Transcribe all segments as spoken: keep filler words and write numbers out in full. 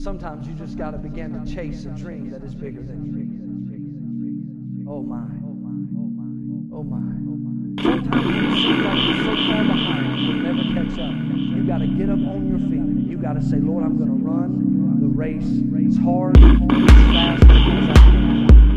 Sometimes you just got to begin to chase a dream that is bigger than you. Oh my, oh my, oh my, oh my. Sometimes when it seems like you're so far behind, you'll never catch up. You got to get up on your feet and you got to say, Lord, I'm going to run the race. It's hard, it's fast, as I can.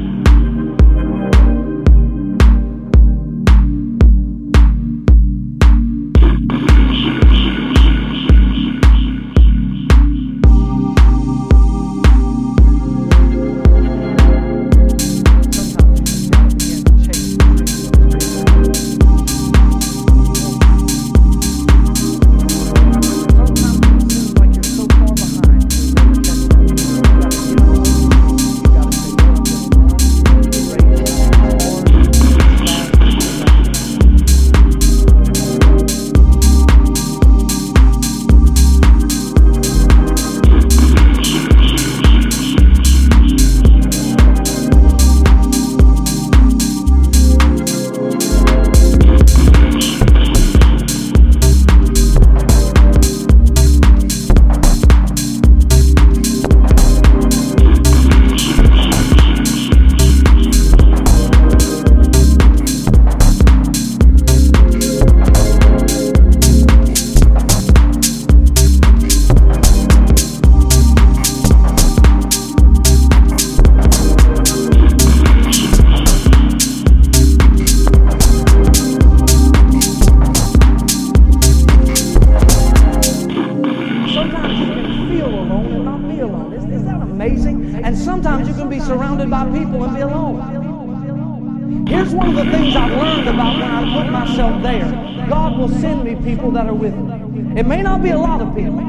And sometimes you can be surrounded by people and be alone. Here's one of the things I've learned about when I put myself there. God will send me people that are with me. It may not be a lot of people.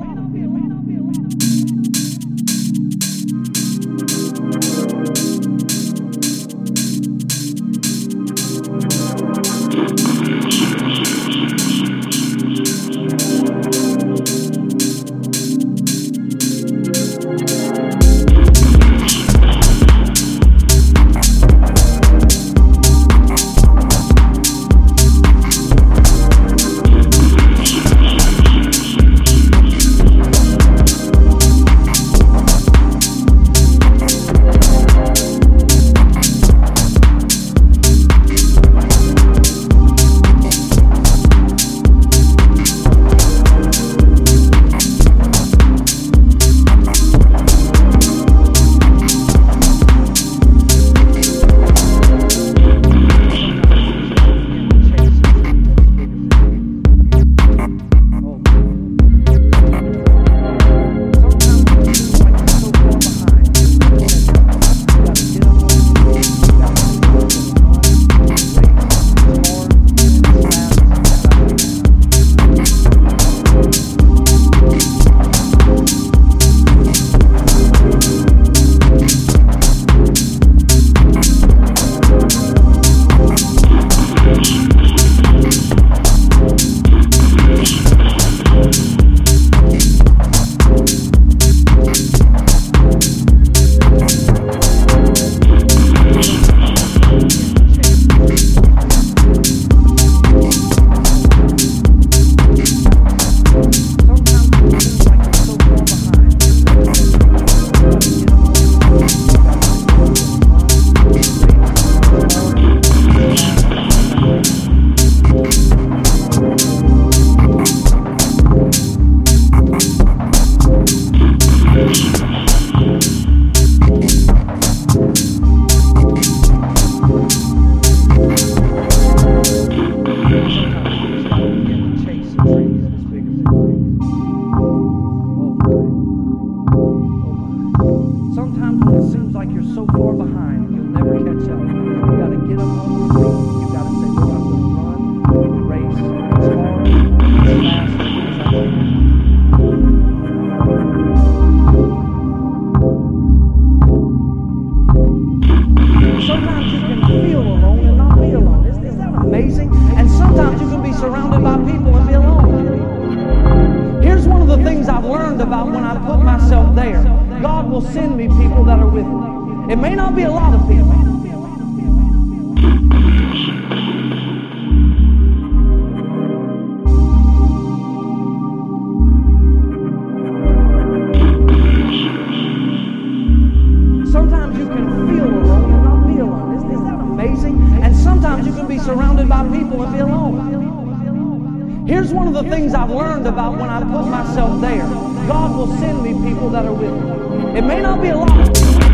Surrounded by people and be alone. Here's one of the things I've learned about when I put myself there. God will send me people that are with me. It may not be a lot of people. can be surrounded by people and be alone. Here's one of the things I've learned about when I put myself there. God will send me people that are with me. It may not be a lot.